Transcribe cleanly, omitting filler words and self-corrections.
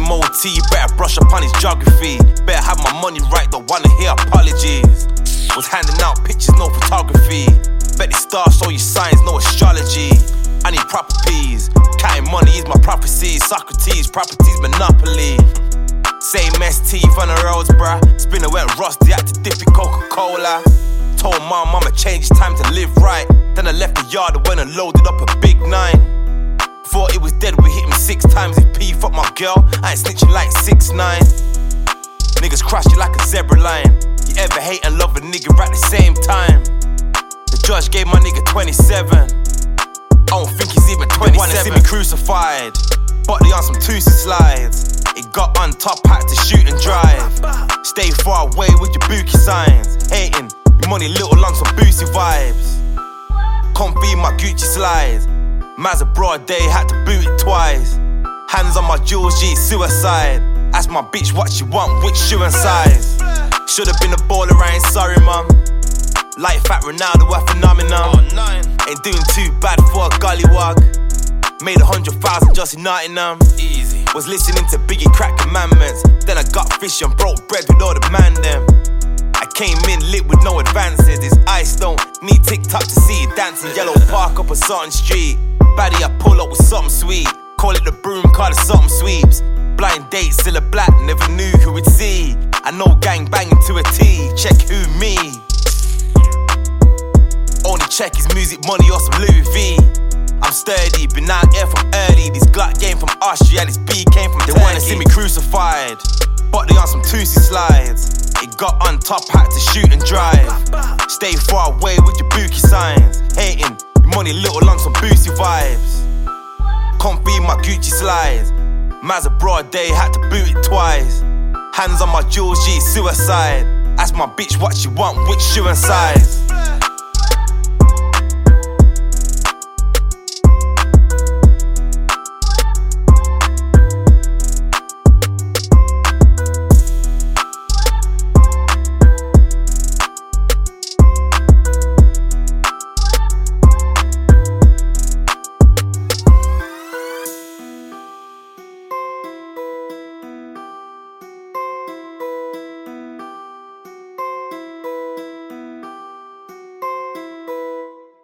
MOT, better brush up on his geography. Better have my money right, don't wanna hear apologies. Was handing out pictures, no photography. Bet the stars show you signs, no astrology. I need proper P's. Counting money is my prophecy. Socrates, properties, monopoly. Same ST from the roads, bruh. Spinner went rusty, had to dip in Coca-Cola. Told mom I'ma change, it's time to live right. Then I left the yard and went and loaded up a big 9. Thought it was dead, we hit him 6 times. If P fuck my girl, I ain't snitching like 6ix9ine. Niggas crush you like a zebra line. You ever hate and love a nigga at the same time? The judge gave my nigga 27. I don't think he's even 27. They wanna see me crucified, but they on some twosy slides. It got on top, had to shoot and drive. Stay far away with your bookie signs. Hating, your money little on some boozy vibes. Can't be my Gucci slides. Man's a broad day, had to boot it twice. Hands on my jewels, G, suicide. Ask my bitch what she want, which shoe and size. Should've been a baller, I ain't sorry, mum. Like fat Ronaldo, a phenomenon. Ain't doing too bad for a gollywog. Made 100,000 just in Nottingham. Easy. Was listening to Biggie crack commandments. Then I got fish and broke bread with all the man them. I came in lit with no advances. This ice don't need TikTok to see it dancing. Yellow park up a certain street. Baddie, I pull up with something sweet. Call it the broom, call it something sweeps. Blind date, still a black, never knew who would see. I know gang banging to a T, check who me. Only check his music money or some Louis V. I'm sturdy, been out here from early. This Glock came from Austria, this B came from Turkey. They wanna see me crucified, but they on some twosy slides. It got on top, had to shoot and drive. Stay far away with your bookie signs. Hating, your money little on some boozy vibes. Can't be my Gucci slides. Man's a broad day, had to boot it twice. Hands on my jewels, G, suicide. Ask my bitch what she want, which shoe and size.